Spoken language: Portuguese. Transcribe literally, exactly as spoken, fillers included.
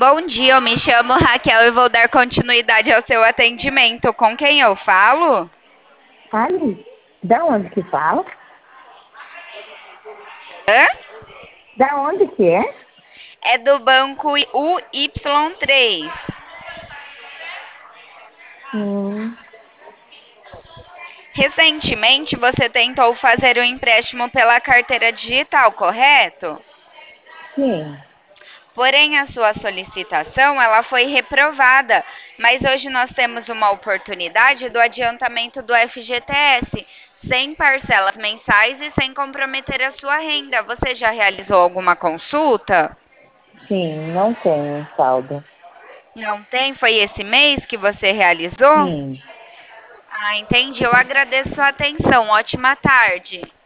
Bom dia, eu me chamo Raquel e vou dar continuidade ao seu atendimento. Com quem eu falo? Ali, da onde que fala? Hã? Da onde que é? É do banco U Y três. Hum, Recentemente você tentou fazer um empréstimo pela carteira digital, correto? sim, Porém, a sua solicitação ela foi reprovada, mas hoje nós temos uma oportunidade do adiantamento do F G T S, sem parcelas mensais e sem comprometer a sua renda. Você já realizou alguma consulta? sim, não tenho saldo. Não tem? Foi esse mês que você realizou? Sim, Ah, entendi. Eu agradeço a atenção. Ótima tarde.